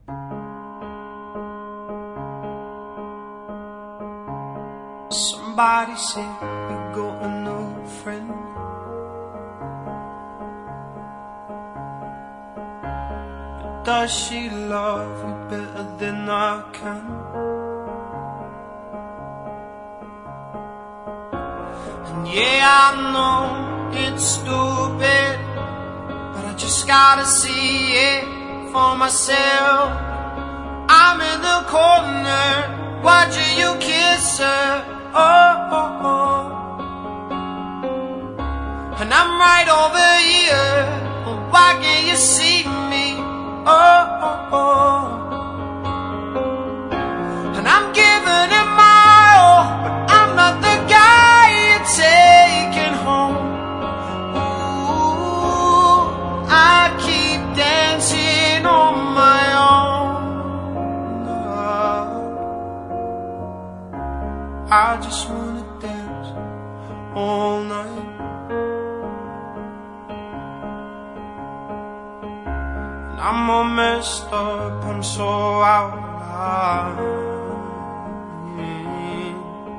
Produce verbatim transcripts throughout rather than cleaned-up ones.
Somebody said you got a new friend. But does she love you better than I can? And yeah, I know it's stupid, but I just gotta see it for myself. I'm in the corner watching you kiss her. Oh, oh, oh. And I'm right over here. Why can't you see me? Oh, oh, oh. And I'm giving it my all, but I'm not the guy you're taking home. Ooh, I keep dancing on my own. I just wanna dance all night. And I'm all messed up, I'm so out of line.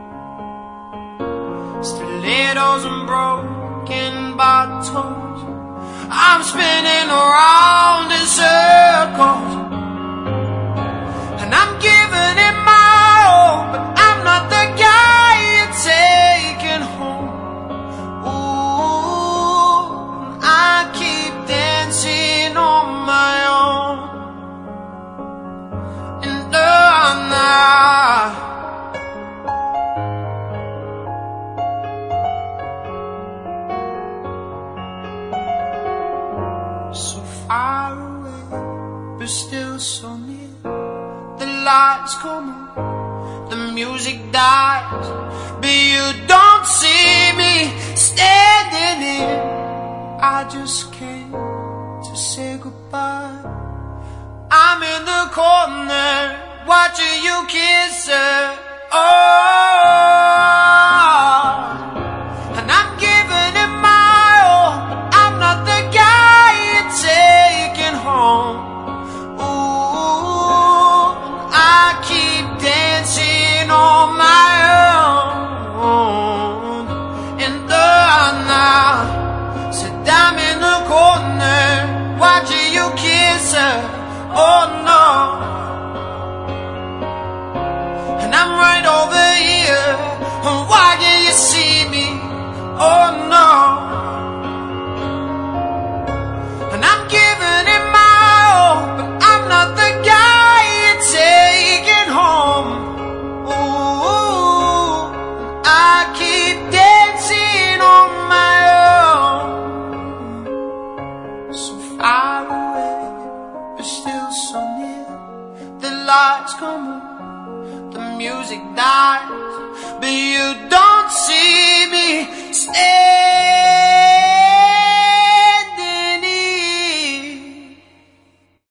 Stilettos and broken bottles, I'm spinning around in circles. And I'm giving it my all, but I'm not the guy you're taking home. Ooh, I keep dancing on my own. And I'm not so far away, but still so near. The lights come on, the music dies, but you don't see me standing here. I just came to say goodbye. I'm in the corner watching you kiss her. Oh, and I'm giving it my all, but I'm not the guy you're taking home. Ooh, I keep dancing on my own. And the night said I'm in the corner watching you kiss her. Oh no. And I'm right over here. Why can't you see me? Oh no. And I'm giving it my all, but I'm not the guy you're taking home. Ooh, I keep dancing on my own. So far away, but still so near. The lights come on, the music dies, but you don't